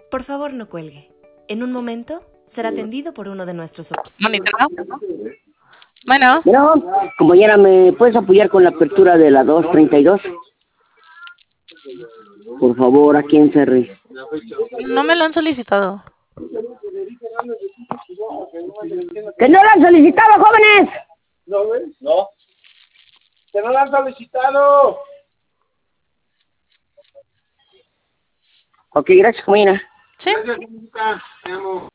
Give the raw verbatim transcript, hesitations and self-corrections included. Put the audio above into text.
Por favor, no cuelgue. En un momento será atendido por uno de nuestros... Monito, ¿no? Bueno, Bueno, compañera, ¿me puedes apoyar con la apertura de la dos treinta y dos? Por favor, aquí en Cerri. no me lo han solicitado. ¡Que no la han solicitado, jóvenes! No, güey. No. Que no la han solicitado. Ok, gracias, compañera. ¿Sí? Gracias, Mónica. Te amo.